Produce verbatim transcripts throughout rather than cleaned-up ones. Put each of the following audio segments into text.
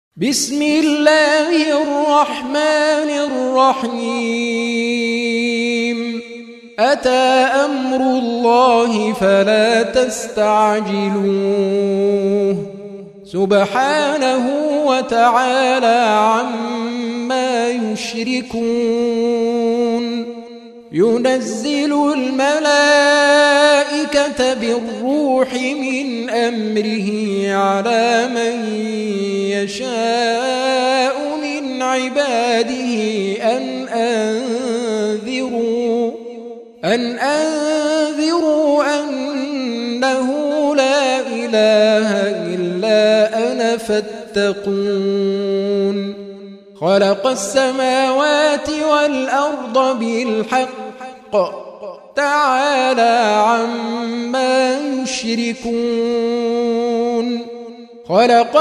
بسم الله الرحمن الرحيم أتى أمر الله فلا تستعجلوه سبحانه وتعالى عما يشركون ينزل الملائكة بالروح من أمره على من يشاء من عباده أن أنذروا أن أنذروا أنه لا إله إلا أنا فاتقون خلق السماوات والأرض بالحق تعالى عما يشركون خلق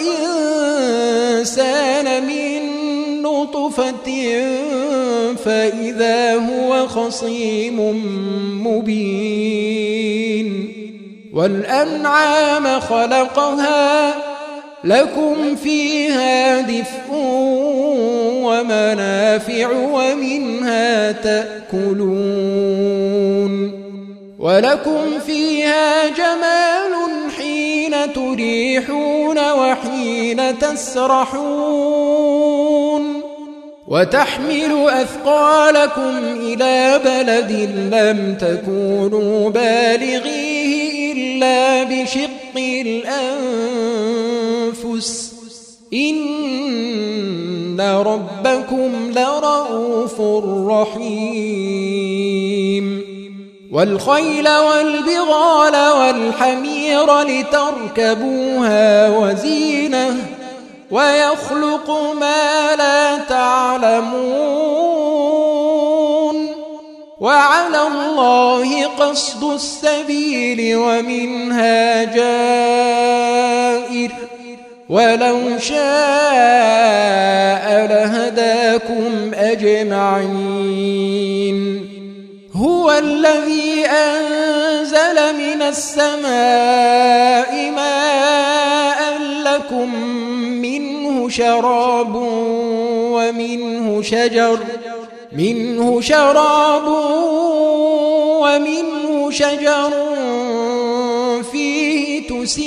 الإنسان من نطفة فإذا هو خصيم مبين والأنعام خلقها لكم فيها دفء ومنافع ومنها تأكلون ولكم فيها جمال حين تريحون وحين تسرحون وتحمل أثقالكم إلى بلد لم تكونوا بالغيه إلا بشق الأنفس إن ربكم لرؤوف رحيم والخيل والبغال والحمير لتركبوها وزينة ويخلق ما لا تعلمون وعلى الله قصد السبيل ومنها جائر ولو شاء لهداكم أجمعين هو الذي أنزل من السماء ماء لكم منه شراب ومنه شجر منه شراب ومنه شجر فيه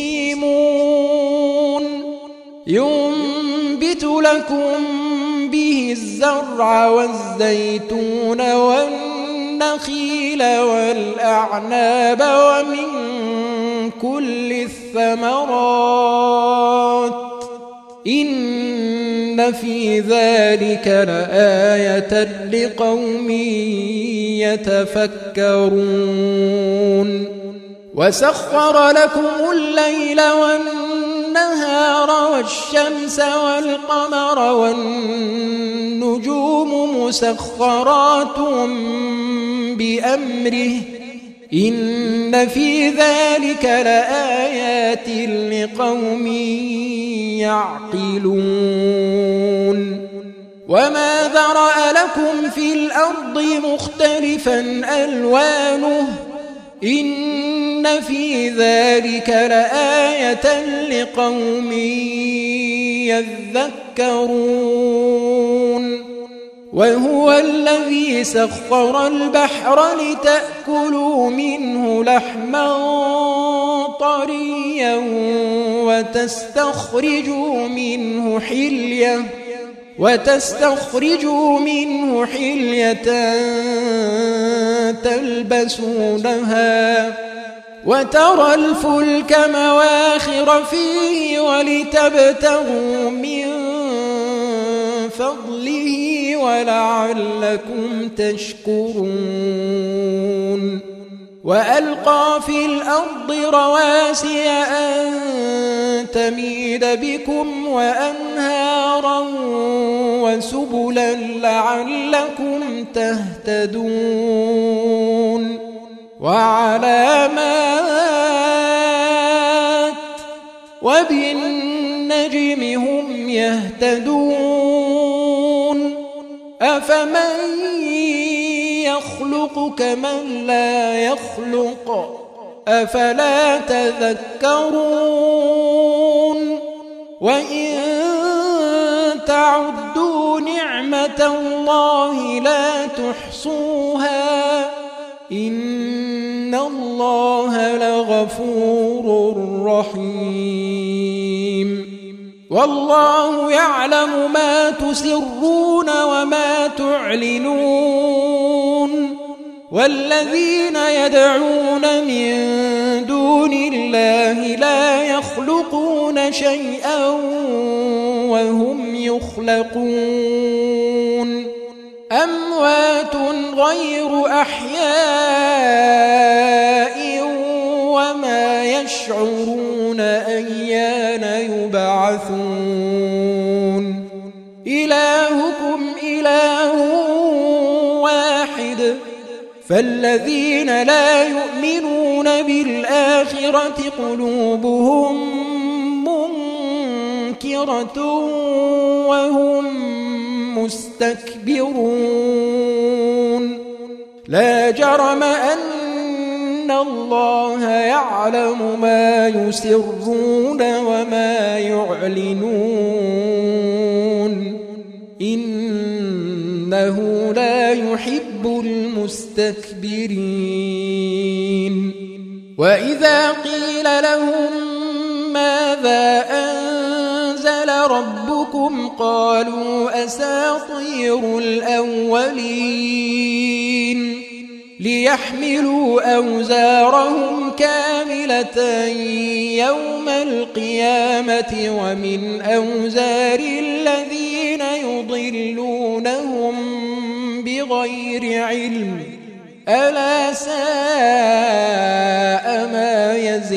تسيمون ينبت لكم به الزرع والزيتون والنخيل والأعناب ومن كل الثمرات إن في ذلك لآية لقوم يتفكرون وسخر لكم الليل والنهار والشمس والقمر والنجوم مسخرات بأمره إن في ذلك لآيات لقوم يعقلون وما ذرأ لكم في الأرض مختلفا ألوانه إن في ذلك لآية لقوم يذكرون وهو الذي سخر البحر لتأكلوا منه لحما طريا وتستخرجوا منه حلية وتستخرجوا منه حلية تلبسونها وترى الفلك مواخر فيه ولتبتغوا من فضله ولعلكم تشكرون وألقى في الأرض رواسي أن تميد بكم وأنهارا وسبلا لعلكم تهتدون وعلامات وبالنجم هم يهتدون أفمن يخلق كمن لا يخلق أفلا تذكرون وإن تعدوا نعمة الله لا تحصوها إن الله لغفور رحيم والله يعلم ما تسرون وما تعلنون والذين يدعون من دون الله لا يخلقون شيئا وهم يخلقون أموات غير أحياء وما يشعرون أيان يبعثون إلهكم إله واحد فالذين لا يؤمنون بالآخرة قلوبهم منكرة وهم مستكبرون لا جرم أن الله يعلم ما يسرون وما يعلنون إنه لا يحب المستكبرين وإذا قيل لهم ماذا أنزل ربكم قالوا أساطير الأولين ليحملوا أوزارهم كاملة يوم القيامة ومن أوزار الذين يضلونهم بغير علم ألا ساء ما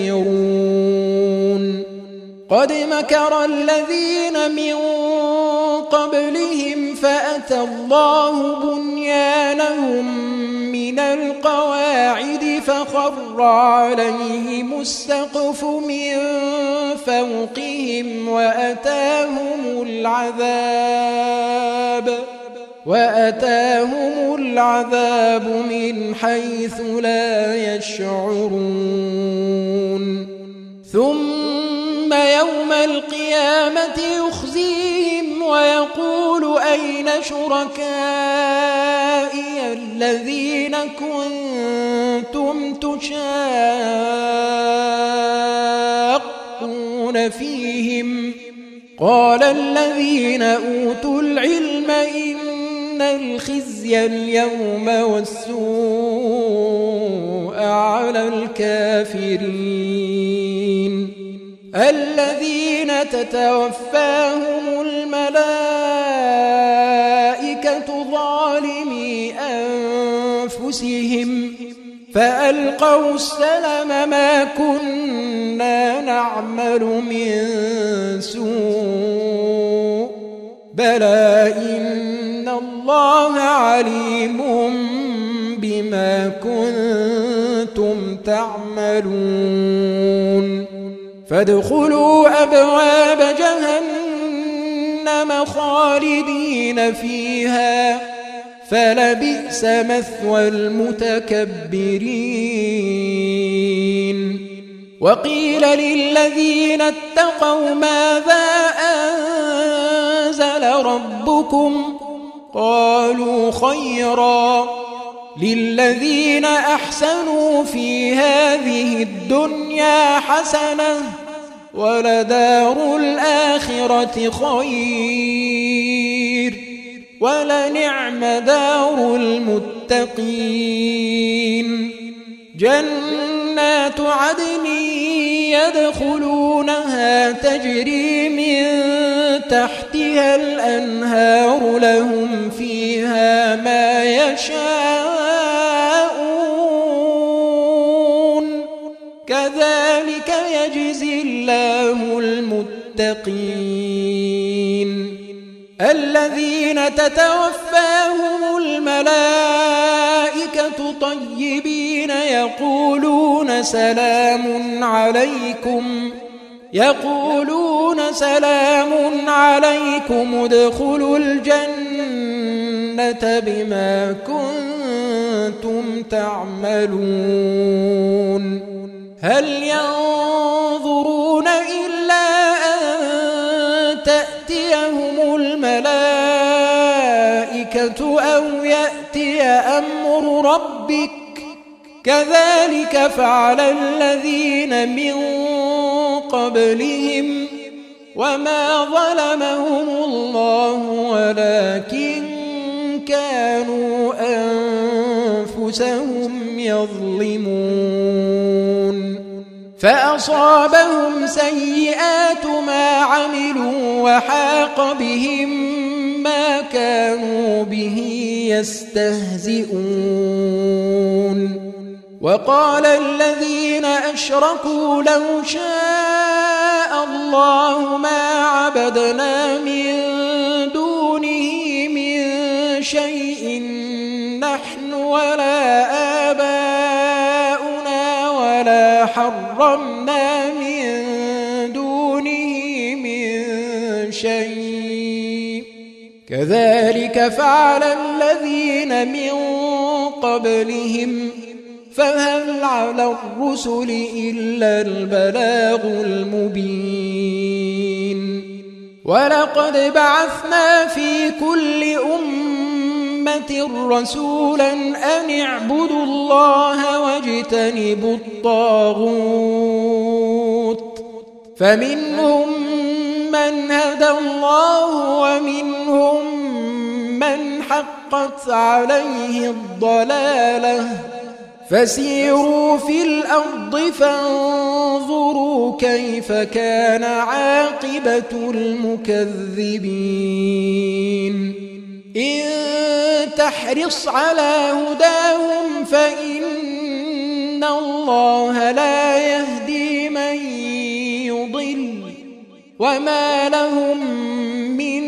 يزرون قد مكر الذين من قبلهم فأتى الله بنيانهم من القواعد فخر عليهم السقف من فوقهم وأتاهم العذاب وأتاهم العذاب من حيث لا يشعرون ثم يوم القيامة يخزيهم ويقول أين شركائي الذين كنتم تشاقون فيهم قال الذين أوتوا العلم إن الخزي اليوم والسوء على الكافرين الذين تتوفاهم الملائكة ظالمي أنفسهم فألقوا السلم ما كنا نعمل من سوء بلى إن الله عليم بما كنتم تعملون فادخلوا أبواب جهنم خالدين فيها فلبئس مثوى المتكبرين وقيل للذين اتقوا ماذا أنزل ربكم قالوا خيرا للذين أحسنوا في هذه الدنيا حسنة ولدار الآخرة خير ولنعم دار المتقين جنات عدن يدخلونها تجري من تحتها الأنهار لهم فيها ما يشاءون كذلك يجزي الله المتقين الذين تتوفاهم الملائكة طيبين يقولون سلام عليكم يقولون سلام عليكم ادخلوا الجنة بما كنتم تعملون هل ينظرون إلا أن تأتيهم الملائكة الملائكة أو يأتي أمر ربك كذلك فعل الذين من قبلهم وما ظلمهم الله ولكن كانوا أنفسهم يظلمون فأصابهم سيئات ما عملوا وحاق بهم ما كانوا به يستهزئون وقال الذين أشركوا لو شاء الله ما عبدنا من دونه من شيء نحن ولا آباؤنا ولا حرمنا من دونه من شيء كذلك فعل الذين من قبلهم فهل على الرسل إلا البلاغ المبين ولقد بعثنا في كل أمة رسولا أن اعبدوا الله واجتنبوا الطاغوت فمنهم من هدى الله ومنهم من حقت عليه الضلالة فسيروا في الأرض فانظروا كيف كان عاقبة المكذبين إن تحرص على هداهم فإن الله لا يهدي من يضل وما لهم من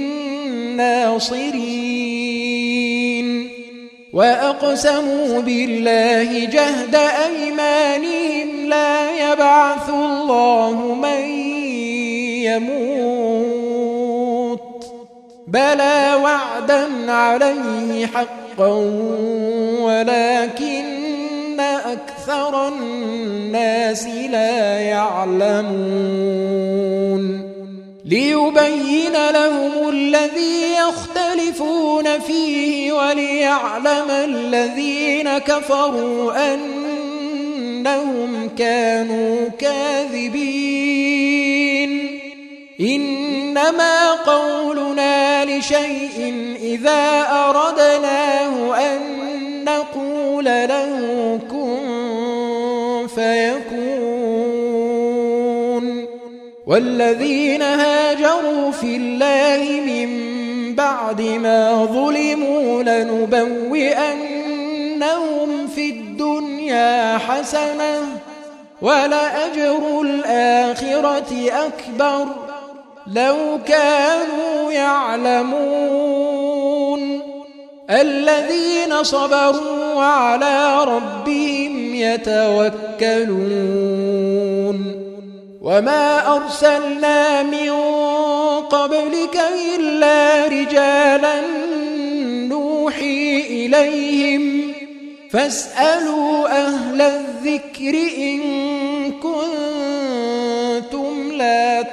ناصرين وأقسموا بالله جهد أيمانهم لا يبعث الله من يموت بلى وعدا عليه حقا ولكن أكثر الناس لا يعلمون ليبين لهم الذي يختلفون فيه وليعلم الذين كفروا أنهم كانوا كاذبين إنما قولنا لشيء إذا أردناه أن نقول له كن فيكون والذين هاجروا في الله من بعد ما ظلموا لنبوئنهم في الدنيا حسنة ولأجر الآخرة أكبر لو كانوا يعلمون الذين صبروا وعلى ربهم يتوكلون وما أرسلنا من قبلك إلا رجالا نوحي إليهم فاسألوا أهل الذكر إن كنتم لا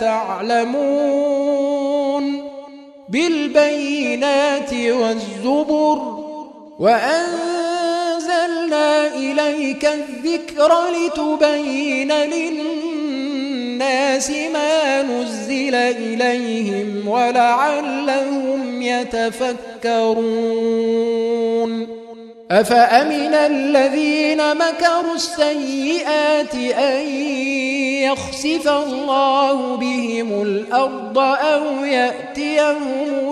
تعلمون بالبينات والزبر وأنزلنا إليك الذكر لتبين للناس ما نزل إليهم ولعلهم يتفكرون أفأمن الذين مكروا السيئات أن يخسف الله بهم الأرض أو يأتيهم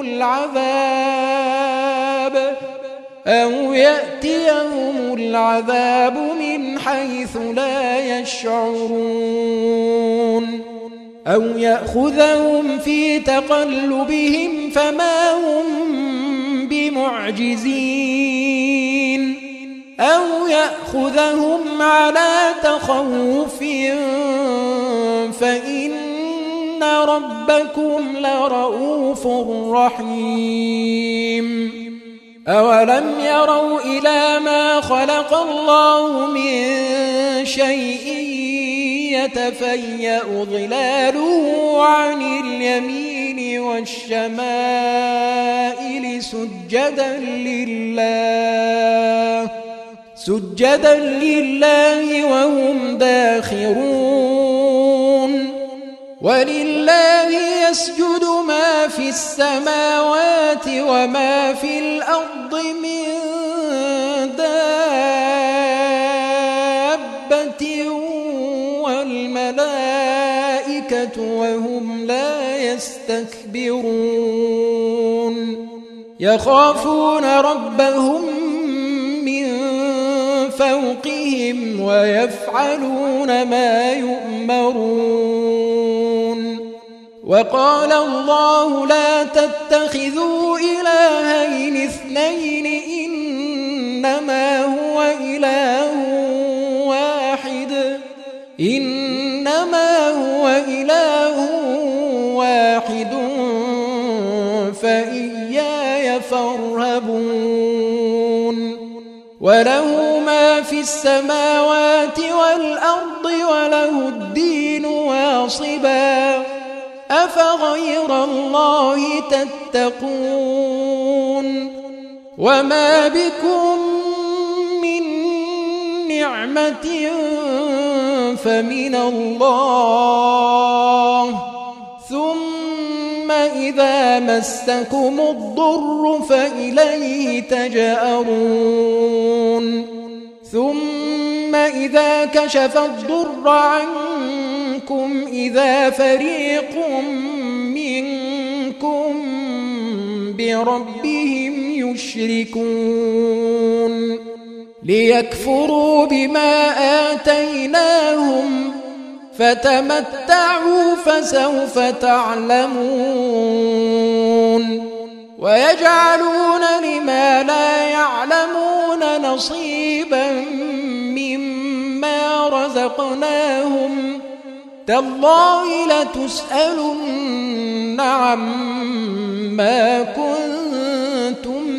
العذاب أو يأتيهم العذاب من حيث لا يشعرون أو يأخذهم في تقلبهم فما هم بمعجزين أو يأخذهم على تخوف فإن ربكم لرؤوف رحيم أولم يروا إلى ما خلق الله من شيء يتفيأ ظلاله عن اليمين والشمال سجدا لله سجدا لله وهم داخرون ولله يسجد ما في السماوات وما في الأرض من دابة والملائكة وهم لا يستكبرون يخافون ربهم من فوقهم ويفعلون ما يؤمرون وقال الله لا تتخذوا إلهين اثنين إنما هو إله واحد إنما هو إله واحد فإياي فارهبون وله ما في السماوات والأرض وله الدين واصبا أفغير الله تتقون وما بكم من نعمة فمن الله ثم إذا مسكم الضر فإليه تجأرون ثم إذا كشف الضر عنكم إذا فريق منكم بربهم يشركون ليكفروا بما آتيناهم فتمتعوا فسوف تعلمون ويجعلون لما لا يعلمون نصيبا مما رزقناهم تالله لتسألن عما كنتم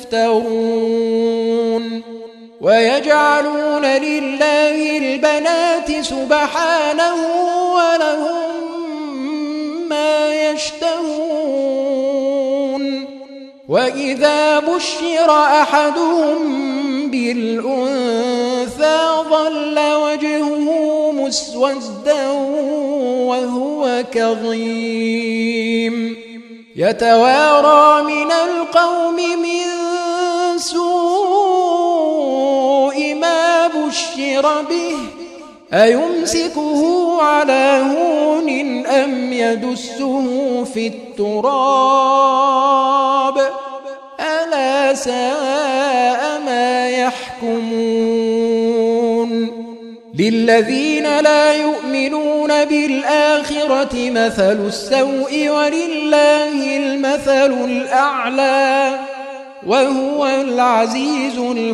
تفترون ويجعلون لله البنات سبحانه ولهم ما يشتهون وإذا بشر أحدهم بالأنثى ظل وجهه مسودا وهو كظيم يتوارى من القوم من سوء ما بشر به أيمسكه على هون أم يدسه في التراب ألا ساء ما يحكمون للذين لا يؤمنون بالآخرة مثل السوء ولله المثل الأعلى وهو العزيز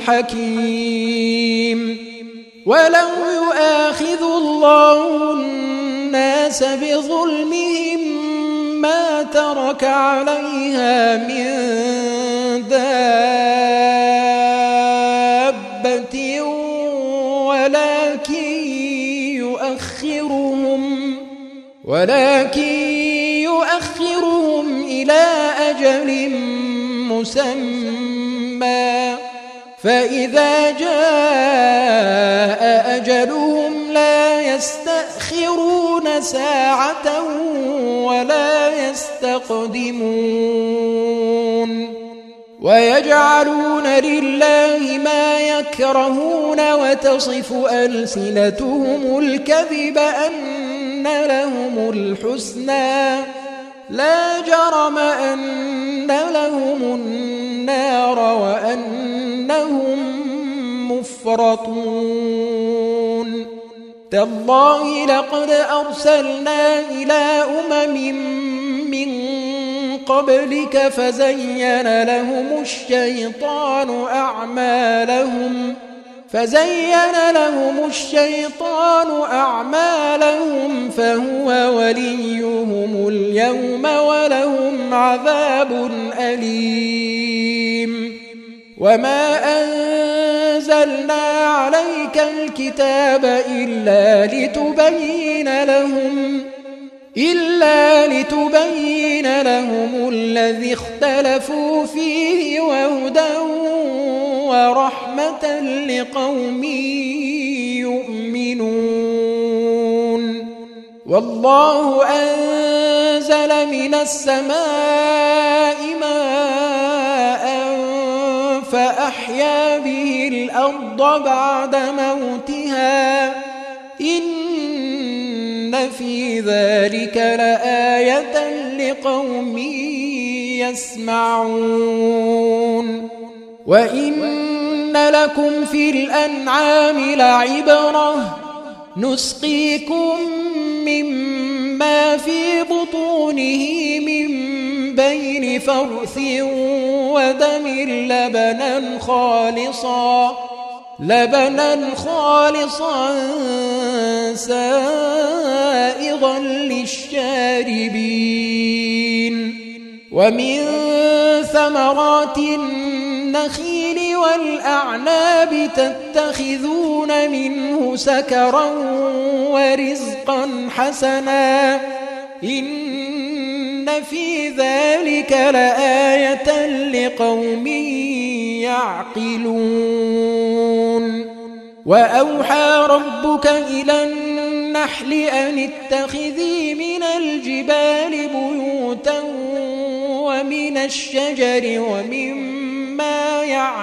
الحكيم ولو يؤاخذ الله الناس بظلمهم ما ترك عليها من دابة ولكن يؤخرهم ولكن يؤخرهم إلى أجل مسمى فإذا جاء أجلهم لا يستأخرون ساعة ولا يستقدمون ويجعلون لله ما يكرهون وتصف ألسنتهم الكذب أن لهم الحسنى لا جرم أن لهم النار وأنهم مفرطون تالله لقد أرسلنا إلى أمم من قبلك فزين لهم الشيطان أعمالهم فزين لهم الشيطان أعمالهم فهو وليهم اليوم ولهم عذاب أليم وما أنزلنا عليك الكتاب إلا لتبين لهم إلا لتبين لهم لهم الذي اختلفوا فيه وهدى ورحمة لقوم يؤمنون. والله أنزل من السماء ماء فأحيا به الأرض بعد موتها إن في ذلك لآية لقوم يسمعون. وإن لكم في الأنعام لعبرة نسقيكم مما في بطونه من بين فرث ودم لبنا خالصا لبنا خالصا سائغا للشاربين. ومن ثمرات النخيل والأعناب تتخذون منه سكرا ورزقا حسنا إن في ذلك لآية لقوم يعقلون. وأوحى ربك إلى النحل أن اتخذي من الجبال بيوتا ومن الشجر ومما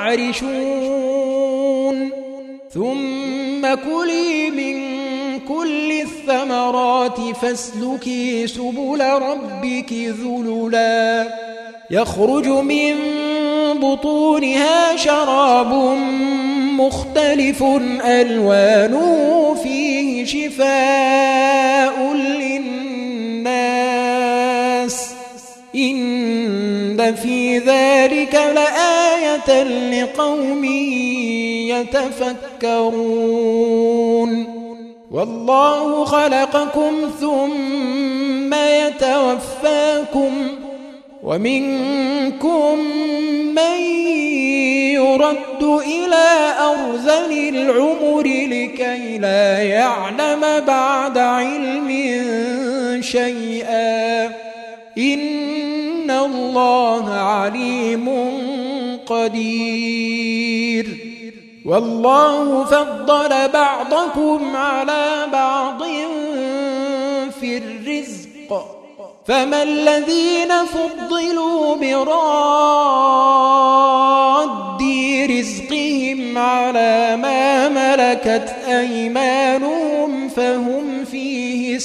يعرشون ثم كلي من كل الثمرات فاسلكي سبل ربك ذللا يخرج من بطونها شراب مختلف ألوانه فيه شفاء للناس إن في ذلك لآية لقوم يتفكرون. والله خلقكم ثم يتوفاكم ومنكم من يرد إلى أرذل العمر لكي لا يعلم بعد علم شيئا إن الله عليم قدير. والله فضل بعضكم على بعض في الرزق فما الذين فضلوا براد رزقهم على ما ملكت أيمانهم فهم فيه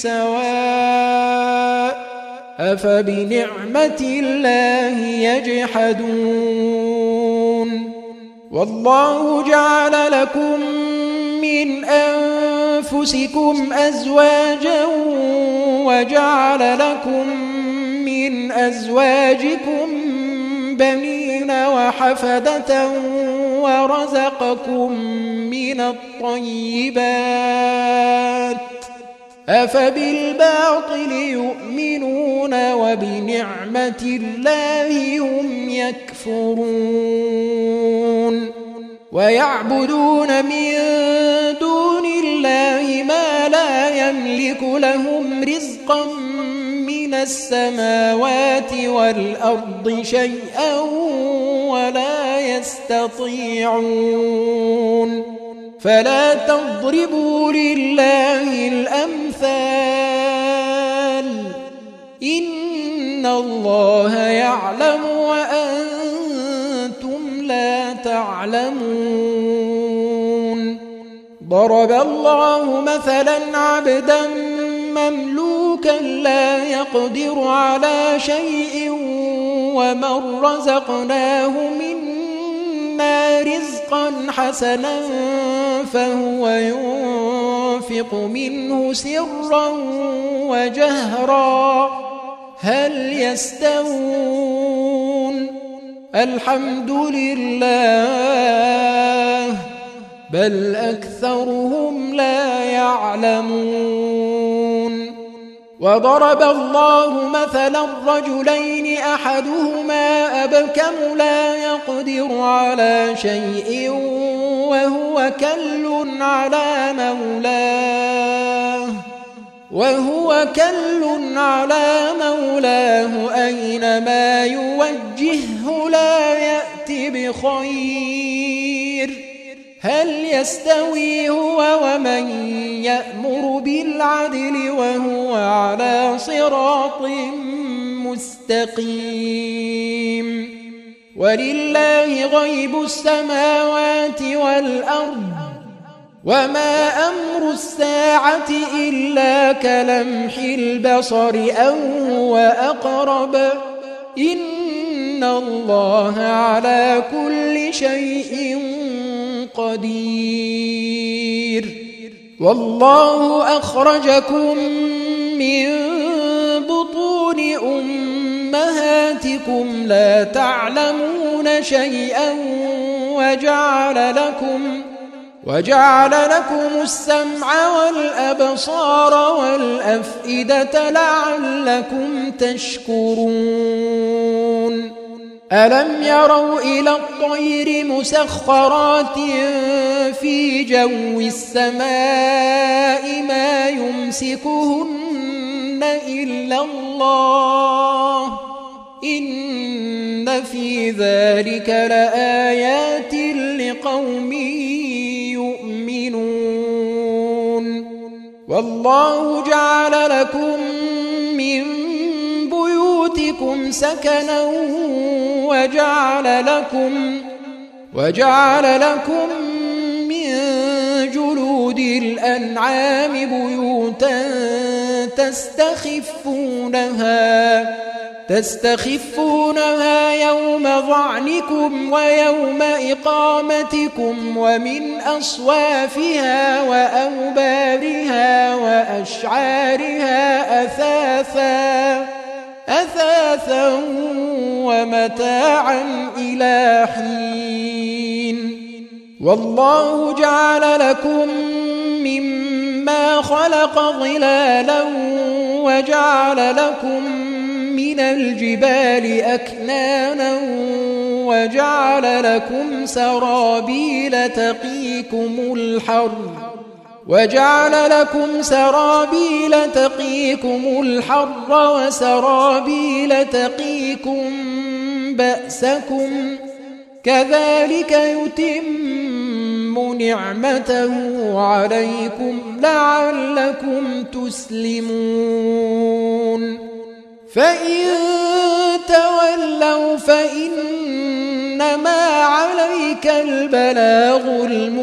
سواء أفبنعمة الله يجحدون. والله جعل لكم من أنفسكم أزواجا وجعل لكم من أزواجكم بنين وحفدة ورزقكم من الطيبات أفبالباطل يؤمنون وبنعمة الله هم يكفرون. ويعبدون من دون الله ما لا يملك لهم رزقا من السماوات والأرض شيئا ولا يستطيعون. فلا تضربوا لله الأمثال إن الله يعلم وأنتم لا تعلمون. ضرب الله مثلا عبدا مملوكا لا يقدر على شيء ومن رزقناه منا رزقا حسنا فهو ينفق منه سرا وجهرا هل يستوون؟ الحمد لله بل أكثرهم لا يعلمون. وضرب الله مثلا رجلين أحدهما أبكم لا يقدر على شيء وهو كل على مولاه وهو كل على مولاه أينما يوجهه لا يأت بخير هل يستوي هو ومن يأمر بالعدل وهو على صراط مستقيم ولله غيب السماوات والأرض وما أمر الساعة إلا كلمح البصر أو هو أقرب إن الله على كل شيء قدير والله أخرجكم من بطون أمهاتكم لا تعلمون شيئا وجعل لكم وجعل لكم السمع والأبصار والأفئدة لعلكم تشكرون ألم يروا إلى الطير مسخرات في جو السماء ما يمسكهن إلا الله إن في ذلك لآيات لقوم يؤمنون والله جعل لكم من بيوتكم سكنا وجعل لكم وجعل لكم من جلود الأنعام بيوتا تستخفونها تستخفونها يوم ظعنكم ويوم إقامتكم ومن أصوافها وأوبارها وأشعارها أثاثا أثاثا ومتاعا إلى حين والله جعل لكم مما خلق ظلالا وجعل لكم من الجبال أكنانا وجعل لكم سرابيل تقيكم الحر وجعل لكم سرابيل تقيكم الحر وسرابيل تقيكم بأسكم كذلك يتم نعمته عليكم لعلكم تسلمون فإن تولوا فإنما عليك البلاغ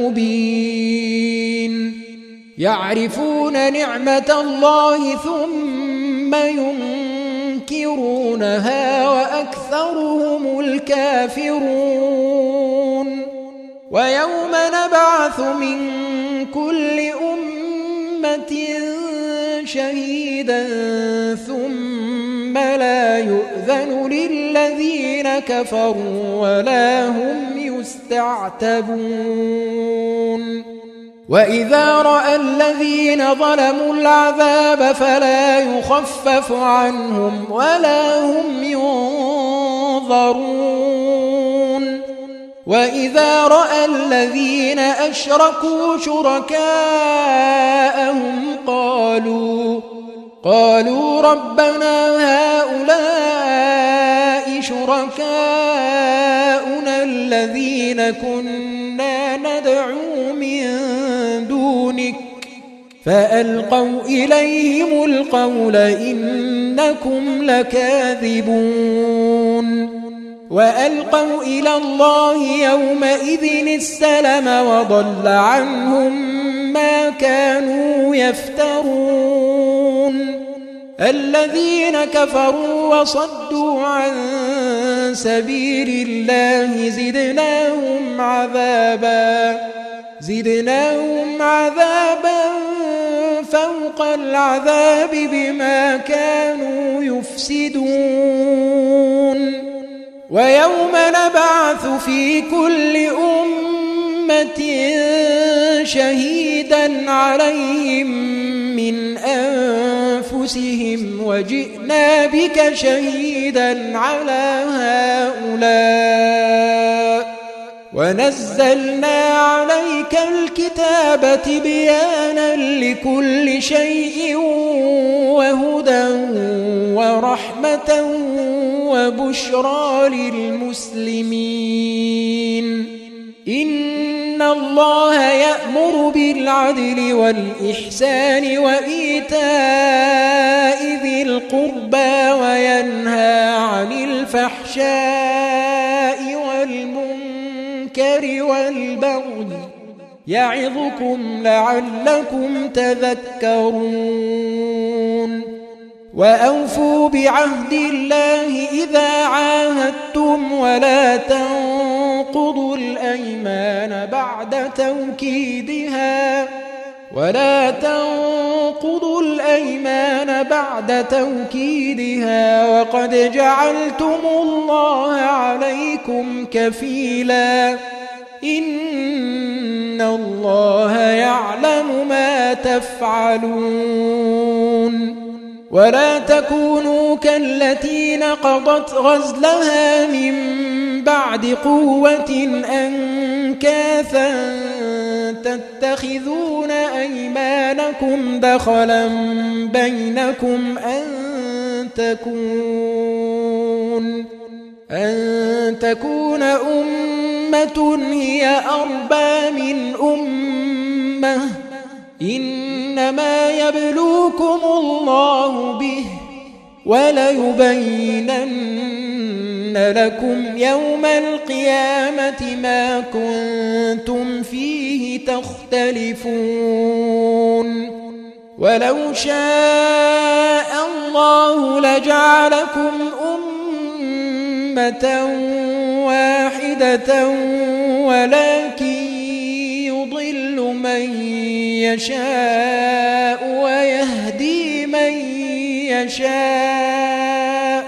المبين يعرفون نعمة الله ثم ينكرونها وأكثرهم الكافرون ويوم نبعث من كل أمة شهيدا ثم لا يؤذن للذين كفروا ولا هم يستعتبون وإذا رأى الذين ظلموا العذاب فلا يخفف عنهم ولا هم ينظرون وإذا رأى الذين أشركوا شركاءهم قالوا قالوا ربنا هؤلاء شركاؤنا الذين كنا ندعو من دونك فألقوا إليهم القول إنكم لكاذبون وألقوا إلى الله يومئذ السلم وضل عنهم ما كانوا يفترون الذين كفروا وصدوا عن سبيل الله زدناهم عذابا زدناهم عذابا فوق العذاب بما كانوا يفسدون ويوم نبعث في كل أمة شهيدا عليهم من أنفسهم وجئنا بك شهيدا على هؤلاء ونزلنا عليك الكتاب تبيانا لكل شيء وهدى ورحمة وبشرى للمسلمين إن الله يأمر بالعدل والإحسان وإيتاء ذي القربى وينهى عن الفحشاء والمنكر والبغي يعظكم لعلكم تذكرون وأوفوا بعهد الله إذا عاهدتم ولا تنقضوا الأيمان بعد توكيدها ولا تنقضوا الأيمان بعد توكيدها وقد جعلتم الله عليكم كفيلا إن الله يعلم ما تفعلون ولا تكونوا كالتي نقضت غزلها من بعد قوة أنكاثا تتخذون أيمانكم دخلا بينكم أن تكون أن تكون أمة هي أربى من أمة إنما يبلوكم الله به وليبينن لكم يوم القيامة ما كنتم فيه تختلفون ولو شاء الله لجعلكم أمة واحدة ولكن يضل من يشاء ويهدي من يشاء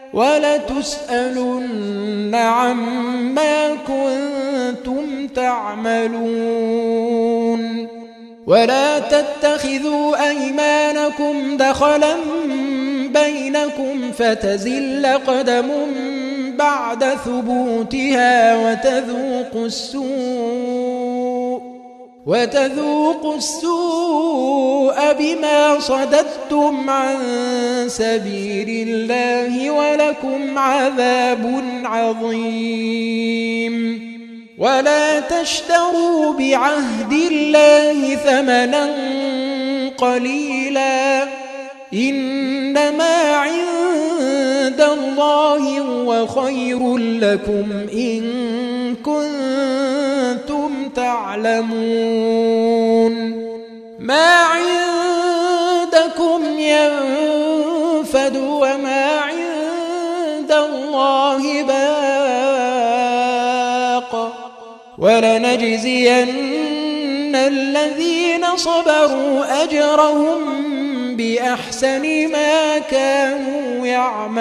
ولتسألن عما كنتم تعملون ولا تتخذوا أيمانكم دخلا بينكم فتزل قدم بعد ثبوتها وتذوقوا السوء وتذوقوا السوء بما صددتم عن سبيل الله ولكم عذاب عظيم ولا تشتروا بعهد الله ثمنا قليلا إنما عند الله هو خير لكم إن كنتم تعلمون ما عندكم ينفد وما عند الله باق ولنجزين الذين صبروا أجرهم بأحسن ما كانوا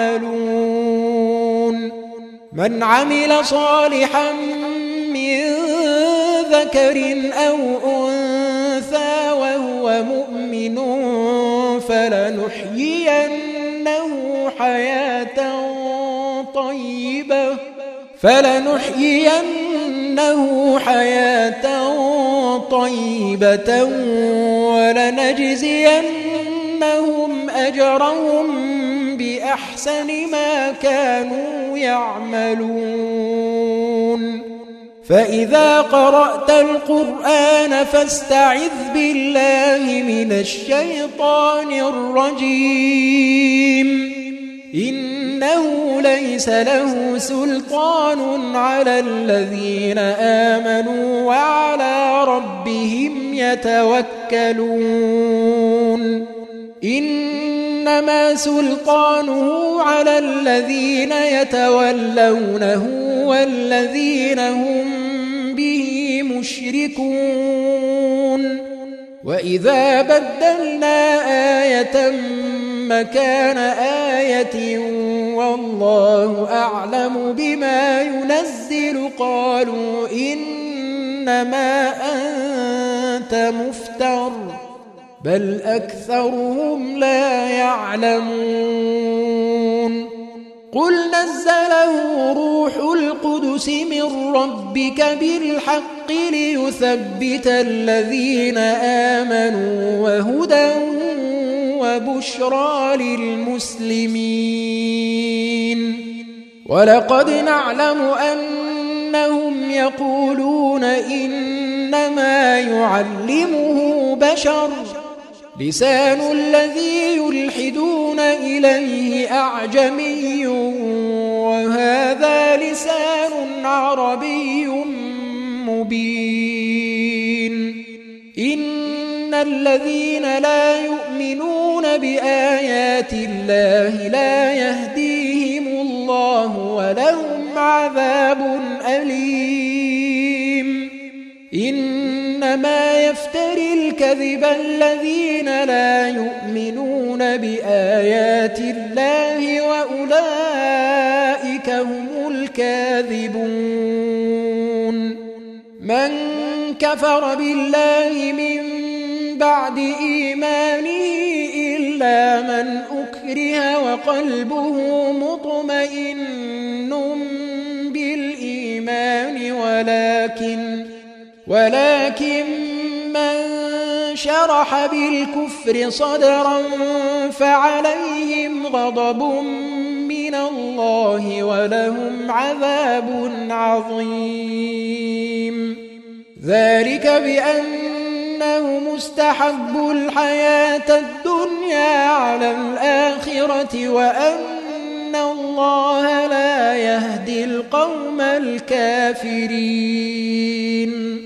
يعملون من عمل صالحا من ذكر أو أنثى وهو مؤمن فلنحيينه حياة طيبة فلنحيينه حياة طيبة ولنجزينهم أجرهم بأحسن ما كانوا يعملون فإذا قرأت القرآن فاستعذ بالله من الشيطان الرجيم إنه ليس له سلطان على الذين آمنوا وعلى ربهم يتوكلون إنما سلطانه على الذين يتولونه والذين هم به مشركون وإذا بدلنا آية مكان آية والله أعلم بما ينزل قالوا إنما أنت مفتر بل أكثرهم لا يعلمون قل نزله روح القدس القدس من ربك بالحق ليثبت الذين آمنوا وهدى وبشرى للمسلمين ولقد نعلم أنهم يقولون إنما يعلمه بشر لسان الذي يلحدون إليه أعجمي وهذا لسان عربي مبين إن الذين لا يؤمنون بآيات الله لا يهديهم الله ولهم عذاب أليم إنما يفتري الكذب الذين لا يؤمنون بآيات الله وأولئك هم الكاذبون من كفر بالله من بعد إيمانه إلا من أكره وقلبه مطمئن بالإيمان ولكن ولكن من شرح بالكفر صدرا فعليهم غضب من الله ولهم عذاب عظيم ذلك بأنهم استحبوا الحياة الدنيا على الآخرة وأن الله لا يهدي القوم الكافرين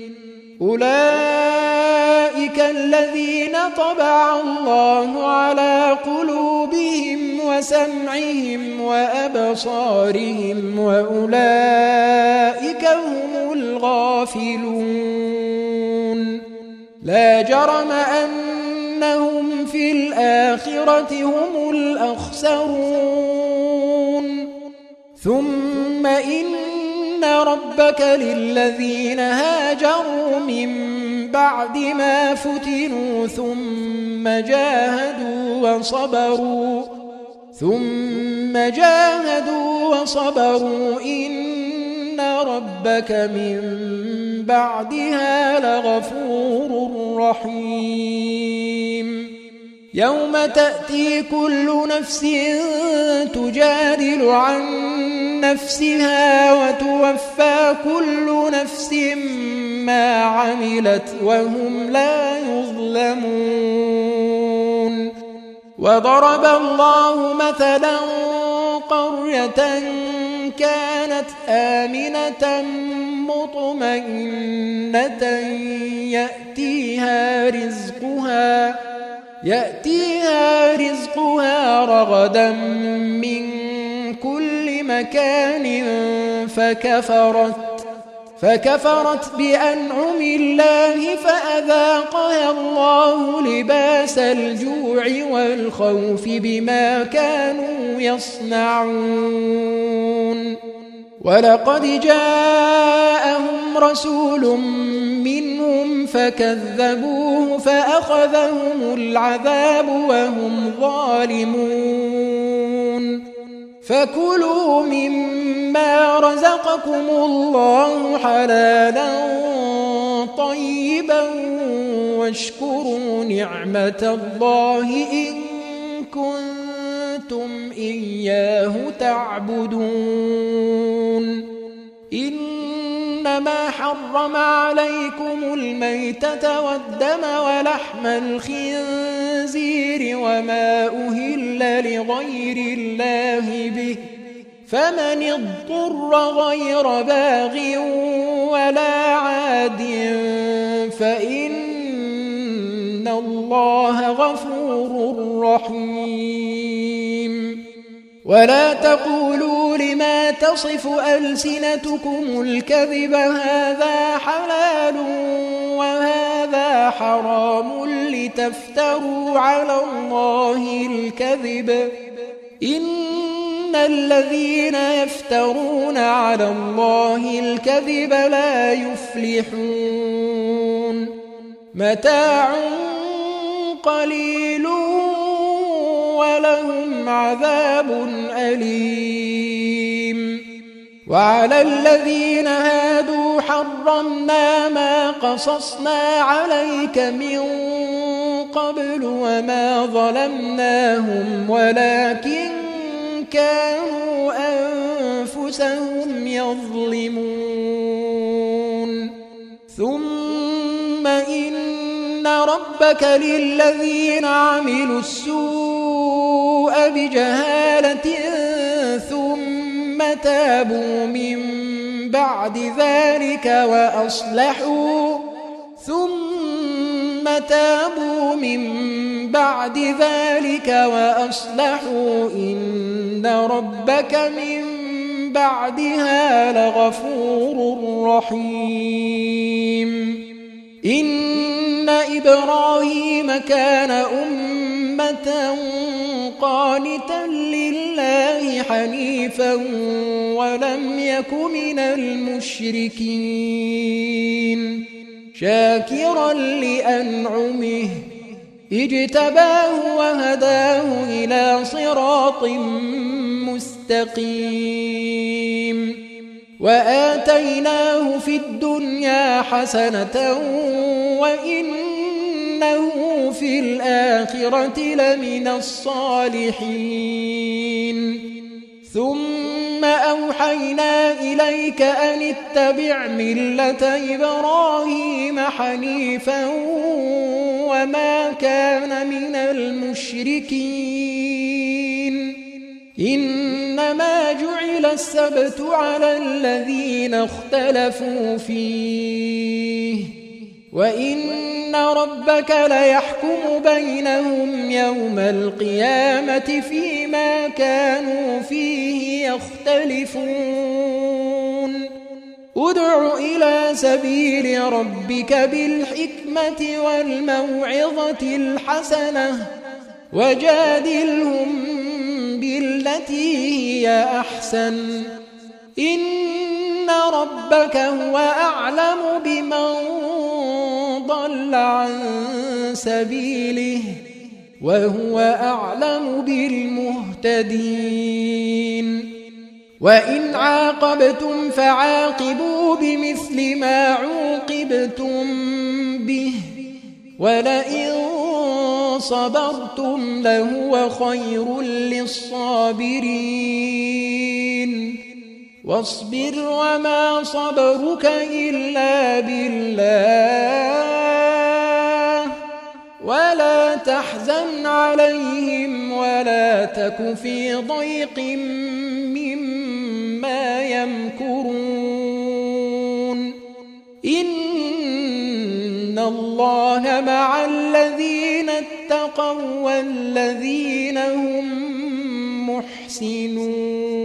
أولئك الذين طبع الله على قلوبهم وسمعهم وأبصارهم وأولئك هم الغافلون لا جرم أنهم في الآخرة هم الأخسرون ثم إن ربك للذين هاجروا من بعد ما فتنوا ثم جاهدوا وصبروا ثم جاهدوا وصبروا إن ربك من بعدها لغفور رحيم يوم تأتي كل نفس تجادل عن نفسها وتوفى كل نفس ما عملت وهم لا يظلمون وضرب الله مثلا قرية كانت آمنة مطمئنة يأتيها رزقها يأتيها رزقها رغدا من كل مكان فكفرت فكفرت بأنعم الله فأذاقها الله لباس الجوع والخوف بما كانوا يصنعون ولقد جاءهم رسول منهم فكذبوه فأخذهم العذاب وهم ظالمون فكلوا مما رزقكم الله حلالا طيبا واشكروا نعمة الله إن كنتم إياه تعبدون إنما حرم عليكم الميتة والدم ولحم الخنزير وما أهل لغير الله به فمن اضطر غير باغ ولا عاد فإن الله غفور رحيم ولا تقولوا لما تصف ألسنتكم الكذب هذا حلال وهذا حرام لتفتروا على الله الكذب إن الذين يفترون على الله الكذب لا يفلحون متاع قليل ولهم عذاب أليم وعلى الذين هادوا حرمنا ما قصصنا عليك من قبل وما ظلمناهم ولكن كانوا أنفسهم يظلمون ثم إن ربك للذين عملوا السوء بجهالة ثم تابوا من بعد ذلك وأصلحوا ثم تابوا من بعد ذلك وأصلحوا إن ربك من بعدها لغفور رحيم إن إبراهيم كان أمة قانتا لله حنيفا ولم يك من المشركين شاكرا لأنعمه اجتباه وهداه إلى صراط مستقيم وآتيناه في الدنيا حسنة وإنه في الآخرة لمن الصالحين ثم أوحينا إليك أن اتبع ملة إبراهيم حنيفا وما كان من المشركين إنما جعل السبت على الذين اختلفوا فيه وإن ربك ليحكم بينهم يوم القيامة فيما كانوا فيه يختلفون ادع إلى سبيل ربك بالحكمة والموعظة الحسنة وجادلهم بالتي هي أحسن إن ربك هو أعلم بمن ضل عن سبيله وهو أعلم بالمهتدين وإن عاقبتم فعاقبوا بمثل ما عوقبتم به ولئن صبرتم لهو خير للصابرين واصبر وما صبرك إلا بالله ولا تحزن عليهم ولا تك في ضيق مما يمكرون إن الله مع الذين اتقوا والذين هم محسنون